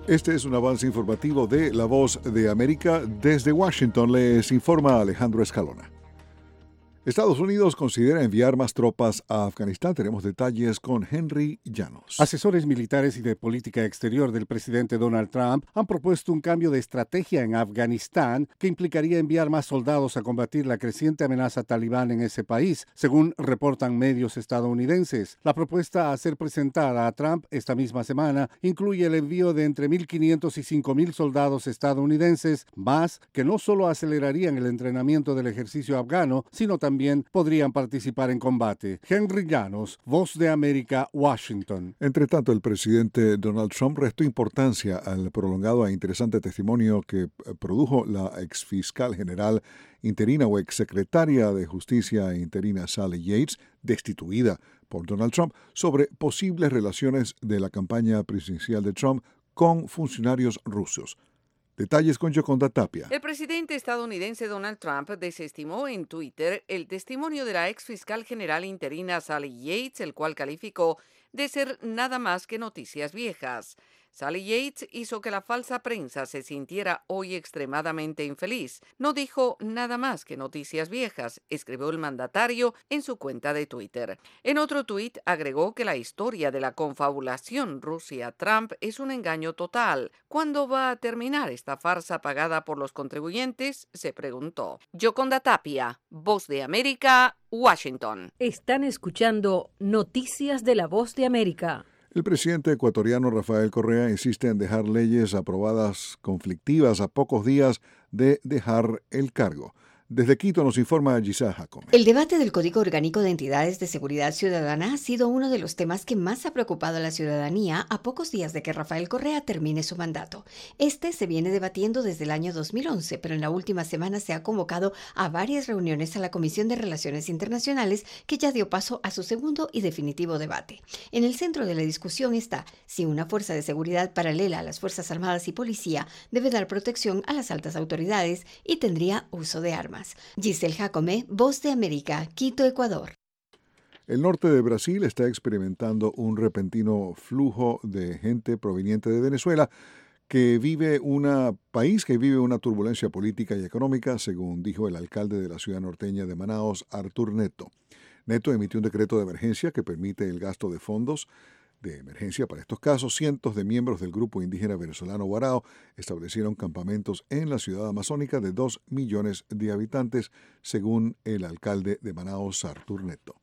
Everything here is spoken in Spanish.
Este es un avance informativo de La Voz de América. Desde Washington les informa Alejandro Escalona. Estados Unidos considera enviar más tropas a Afganistán. Tenemos detalles con Henry Llanos. Asesores militares y de política exterior del presidente Donald Trump han propuesto un cambio de estrategia en Afganistán que implicaría enviar más soldados a combatir la creciente amenaza talibán en ese país, según reportan medios estadounidenses. La propuesta a ser presentada a Trump esta misma semana incluye el envío de entre 1.500 y 5.000 soldados estadounidenses, más que no solo acelerarían el entrenamiento del ejercicio afgano, sino también podrían participar en combate. Henry Llanos, Voz de América, Washington. Entre tanto, el presidente Donald Trump restó importancia al prolongado e interesante testimonio que produjo la exfiscal general interina o exsecretaria de Justicia interina Sally Yates, destituida por Donald Trump, sobre posibles relaciones de la campaña presidencial de Trump con funcionarios rusos. Detalles con Yoconda Tapia. El presidente estadounidense Donald Trump desestimó en Twitter el testimonio de la ex fiscal general interina Sally Yates, el cual calificó de ser nada más que noticias viejas. Sally Yates hizo que la falsa prensa se sintiera hoy extremadamente infeliz. No dijo nada más que noticias viejas, escribió el mandatario en su cuenta de Twitter. En otro tuit agregó que la historia de la confabulación Rusia-Trump es un engaño total. ¿Cuándo va a terminar esta farsa pagada por los contribuyentes?, se preguntó. Yoconda Tapia, Voz de América, Washington. Están escuchando Noticias de la Voz de América. El presidente ecuatoriano Rafael Correa insiste en dejar leyes aprobadas conflictivas a pocos días de dejar el cargo. Desde Quito nos informa Gisela Jacome. El debate del Código Orgánico de Entidades de Seguridad Ciudadana ha sido uno de los temas que más ha preocupado a la ciudadanía a pocos días de que Rafael Correa termine su mandato. Este se viene debatiendo desde el año 2011, pero en la última semana se ha convocado a varias reuniones a la Comisión de Relaciones Internacionales, que ya dio paso a su segundo y definitivo debate. En el centro de la discusión está si una fuerza de seguridad paralela a las Fuerzas Armadas y Policía debe dar protección a las altas autoridades y tendría uso de armas. Giselle Jacome, Voz de América, Quito, Ecuador. El norte de Brasil está experimentando un repentino flujo de gente proveniente de Venezuela país que vive una turbulencia política y económica, según dijo el alcalde de la ciudad norteña de Manaos, Arthur Neto. Neto emitió un decreto de emergencia que permite el gasto de fondos de emergencia para estos casos. Cientos de miembros del grupo indígena venezolano Guarao establecieron campamentos en la ciudad amazónica de 2 millones de habitantes, según el alcalde de Manaos, Arthur Neto.